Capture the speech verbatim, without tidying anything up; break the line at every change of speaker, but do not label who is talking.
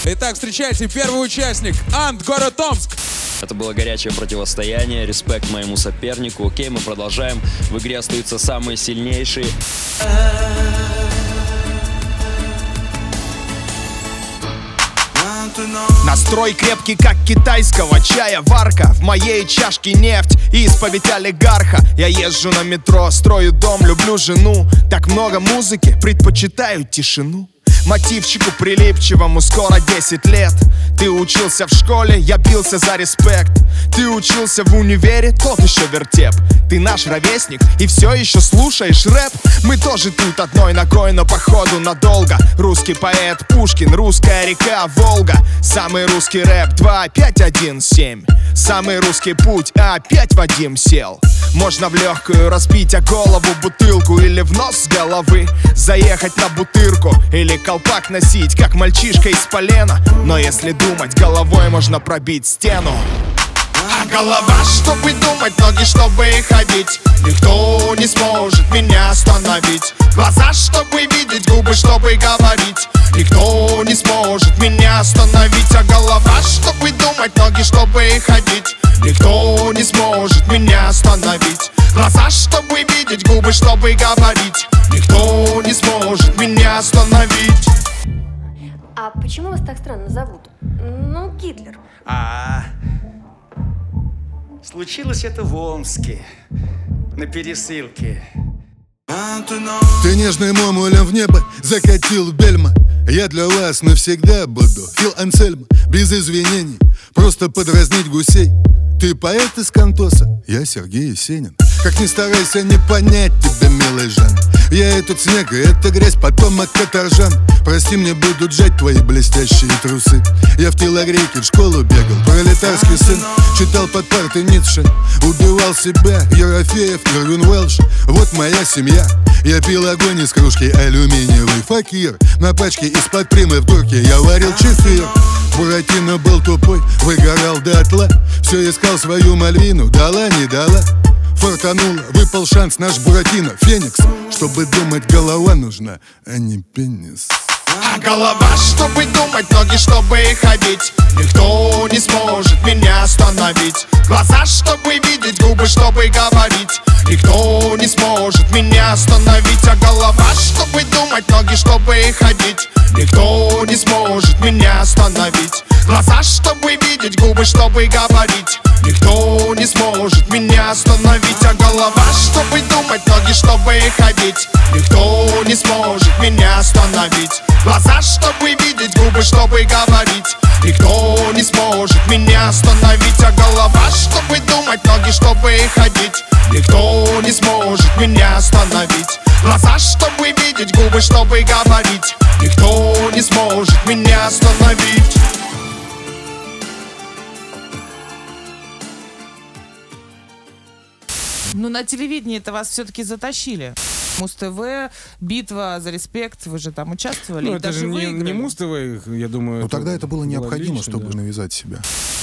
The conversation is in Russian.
Итак, встречайте, первый участник, Ант, город Омск.
Это было горячее противостояние, респект моему сопернику. Окей, мы продолжаем. В игре остаются самые сильнейшие.
Настрой крепкий, как китайского чая варка. В моей чашке нефть, исповедь олигарха. Я езжу на метро, строю дом, люблю жену. Так много музыки, предпочитаю тишину. Мотивчику прилипчивому скоро десять лет. Ты учился в школе, я бился за респект. Ты учился в универе, тот еще вертеп. Ты наш ровесник и все еще слушаешь рэп. Мы тоже тут одной ногой, но походу надолго. Русский поэт Пушкин, русская река Волга. Самый русский рэп два пять один семь. Самый русский путь, а опять Вадим сел. Можно в легкую разбить о голову бутылку или в нос с головы заехать на бутырку или колпак носить, как мальчишка из полена. Но если думать, головой можно пробить стену. А голова, чтобы думать, ноги, чтобы ходить. Никто не сможет меня остановить. Глаза, чтобы видеть, губы, чтобы говорить. Никто не сможет меня остановить. А голова, чтобы думать, ноги, чтобы ходить. Никто не сможет меня остановить. Глаза, чтобы видеть, губы, чтобы говорить. Никто не сможет меня остановить.
А почему вас так странно зовут? Ну, Гитлер.
А, случилось это в Омске, на пересылке.
Ты нежным омулем в небо закатил бельма. Я для вас навсегда буду Фил Ансельм, без извинений, просто подразнить гусей. Ты поэт из Кантоса, я Сергей Есенин. Как ни старайся не понять тебя, милый Жан. Я этот снег, и эта грязь, потомок каторжан. Прости, мне будут жать твои блестящие трусы. Я в телогрейке в школу бегал, пролетарский сын. Читал под партой Ницше, убивал себя. Ерофеев, Ирвин Уэлш, вот моя семья. Я пил огонь из кружки алюминиевый. Факир, на пачке из-под примы в дурке я варил чефир. Буратино был тупой, выгорал дотла. Все искал свою Мальвину, дала, не дала. Фортануло, выпал шанс наш Буратино, Феникс. Чтобы думать, голова нужна, а не пенис.
А голова, чтобы думать, ноги, чтобы ходить. Никто не сможет меня остановить. Глаза, чтобы видеть, губы, чтобы говорить. Никто не сможет меня остановить. А голова, чтобы думать, ноги, чтобы ходить. Никто не сможет меня остановить. Глаза, чтобы видеть, губы, чтобы говорить. Никто не сможет меня остановить. А голова, чтобы думать, ноги, чтобы ходить. Никто не сможет меня остановить. Глаза, чтобы видеть, губы, чтобы говорить. Никто не сможет меня остановить. А голова, чтобы думать, ноги, чтобы ходить. Никто не сможет меня остановить. Глаза, чтобы видеть, губы, чтобы говорить. Никто не сможет меня остановить.
Ну, на телевидении-то вас все-таки затащили. Муз-ТВ, битва за респект, вы же там участвовали.
Ну,
и
это
даже
же не,
выиграли.
не Муз-ТВ, я думаю.
Но тогда это было необходимо,
логично,
чтобы
да.
навязать себя.